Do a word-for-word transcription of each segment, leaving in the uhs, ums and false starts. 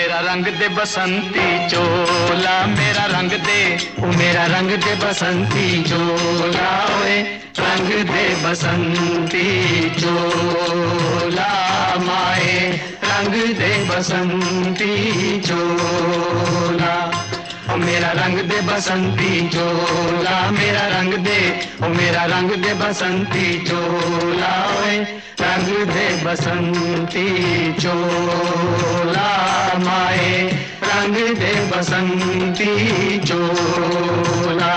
मेरा रंग दे बसंती चोला, मेरा रंग दे, ओ मेरा रंग दे बसंती चोला, ओए रंग दे बसंती चोला, माए रंग दे बसंती चोला। ओ मेरा रंग दे बसंती चोला, मेरा रंग दे, ओ मेरा रंग दे बसंती चोला, ओए रंग दे बसंती चोला, माए रंग दे बसंती चोला।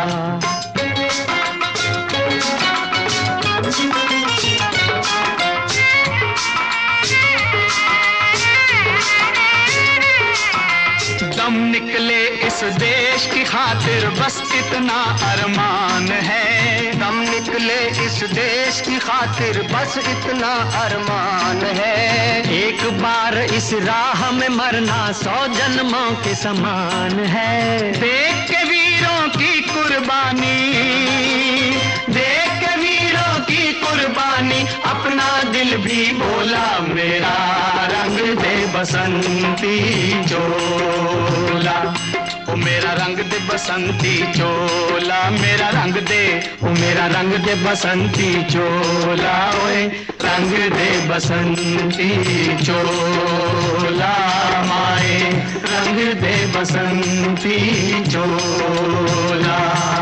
दम निकले इस देश की खातिर बस इतना अरमान है, दम निकले इस देश की खातिर बस इतना अरमान है। एक बार इस राह में मरना सौ जन्मों के समान है। देख के वीरों की कुर्बानी, देख के वीरों की कुर्बानी, अपना दिल भी बोला मेरा रंग दे बसंती चोला। ओ मेरा रंग दे बसंती चोला, मेरा रंग दे, ओ मेरा रंग दे बसंती चोला, ओए रंग दे बसंती चोला, माए रंग दे बसंती चोला।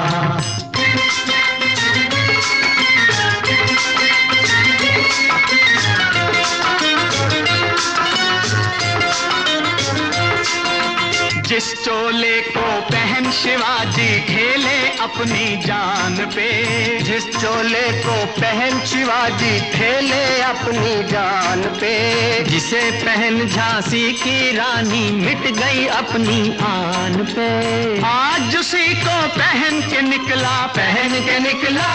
जिस चोले को पहन शिवाजी खेले अपनी जान पे, जिस चोले को पहन शिवाजी खेले अपनी जान पे, जिसे पहन झांसी की रानी मिट गई अपनी आन पे, आज उसी को पहन के निकला, पहन के निकला,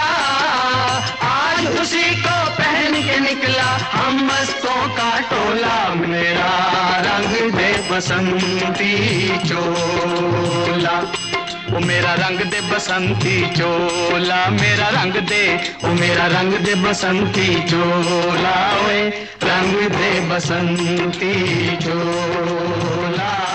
आज उसी को पहन के निकला हम मस्तों का टोला। मेरा रंग दे बसंती चोला, ओ मेरा रंग दे बसंती चोला, मेरा रंग दे, ओ मेरा रंग दे बसंती चोला, ओए रंग दे बसंती चोला।